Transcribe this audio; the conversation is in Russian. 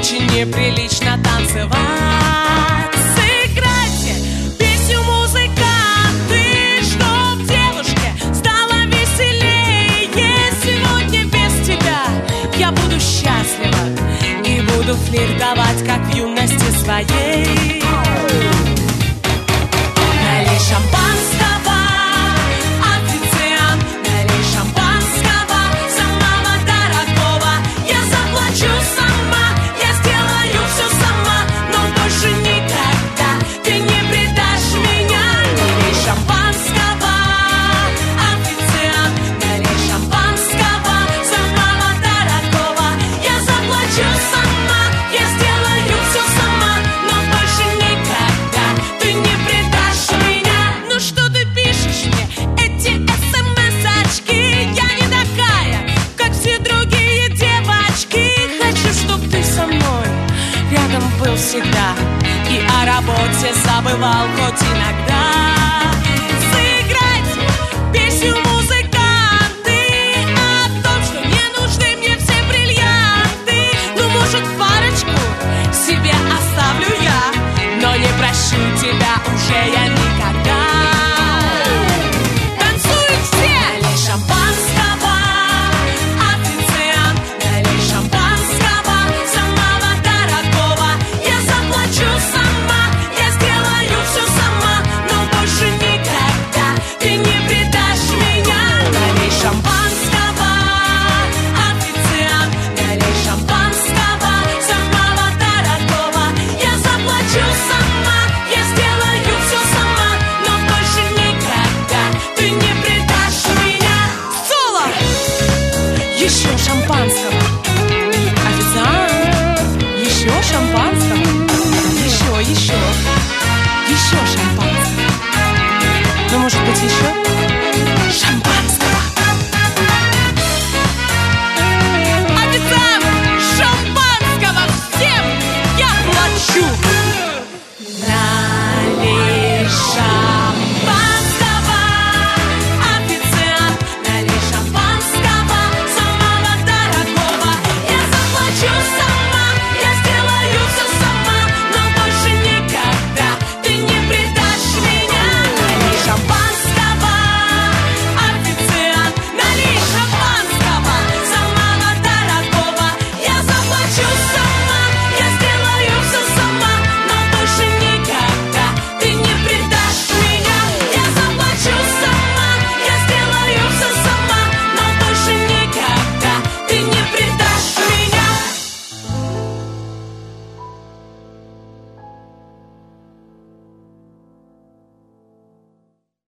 очень неприлично танцевать. Сыграйте песню, музыканты, чтоб девушке стало веселее. Сегодня без тебя я буду счастлива и буду флиртовать, как в юности своей. Налей шампанского, официант, налей шампанского, самого дорогого. Я заплачу сама, я сделаю все сама, но больше никогда ты не предашь меня. Налей шампанского, официант, налей шампанского, самого дорогого. Я заплачу сама, я сделаю все сама, но больше никогда ты не предашь меня. Ну что ты пишешь мне эти смс-очки? Я не такая, как все другие девочки. Хочу, чтоб ты со мной рядом был всегда и о работе забывал хоть иногда. Сыграйте песню, музыканты, о том, что не нужны мне все бриллианты. Ну, может, парочку себе оставлю я, но не прощу тебя уже я никогда. Танцуют все! Налей шампанского, официант, налей шампанского, самого дорогого. Я заплачу сама, я сделаю все сама, но больше никогда ты не предашь меня. Налей шампанского, официант, налей шампанского, самого дорогого. Я заплачу сама, я сделаю все сама, но больше никогда ты не предашь меня. Соло! Еще шампанского. Официант! Еще шампанского. Еще шампанского. Ну, может быть, еще?